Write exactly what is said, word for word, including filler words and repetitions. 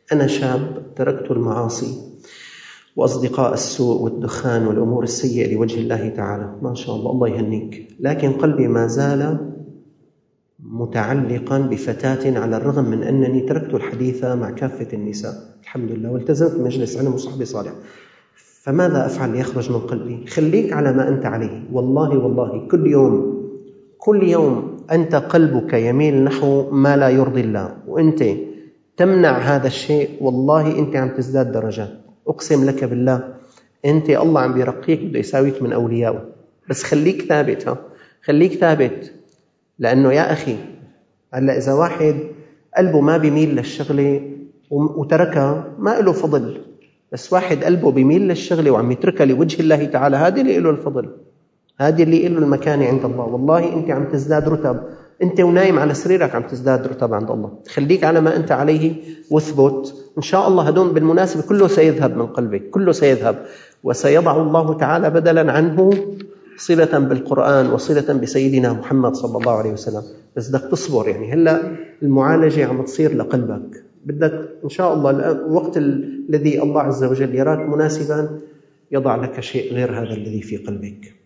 أنا شاب تركت المعاصي وأصدقاء السوء والدخان والأمور السيئة لوجه الله تعالى، ما شاء الله، الله يهنيك، لكن قلبي ما زال متعلقا بفتاة على الرغم من أنني تركت الحديث مع كافة النساء الحمد لله، والتزمت مجلس علم وصحبي صالح. فماذا أفعل ليخرج من قلبي؟ خليك على ما أنت عليه. والله والله كل يوم كل يوم أنت قلبك يميل نحو ما لا يرضي الله وأنت تمنع هذا الشيء، والله أنت عم تزداد درجات. أقسم لك بالله أنت الله عم بيرقيك، بده يساويك من أوليائه. بس خليك ثابت، ها خليك ثابت، لأنه يا أخي هلا إذا واحد قلبه ما بيميل للشغلة وتركها ما له فضل، بس واحد قلبه بيميل للشغلة وعم يتركها لوجه الله تعالى، هذا اللي له الفضل، هذا اللي له المكانة عند الله. والله أنت عم تزداد رتب، أنت ونايم على سريرك عم تزداد رتب عند الله. خليك على ما أنت عليه واثبت، إن شاء الله هدون بالمناسبة كله سيذهب من قلبك، كله سيذهب، وسيضع الله تعالى بدلا عنه صلة بالقرآن وصلة بسيدنا محمد صلى الله عليه وسلم. بس بدك تصبر، يعني هلأ المعالجة عم تصير لقلبك، بدك إن شاء الله الوقت الذي الله عز وجل يراك مناسبا يضع لك شيء غير هذا الذي في قلبك.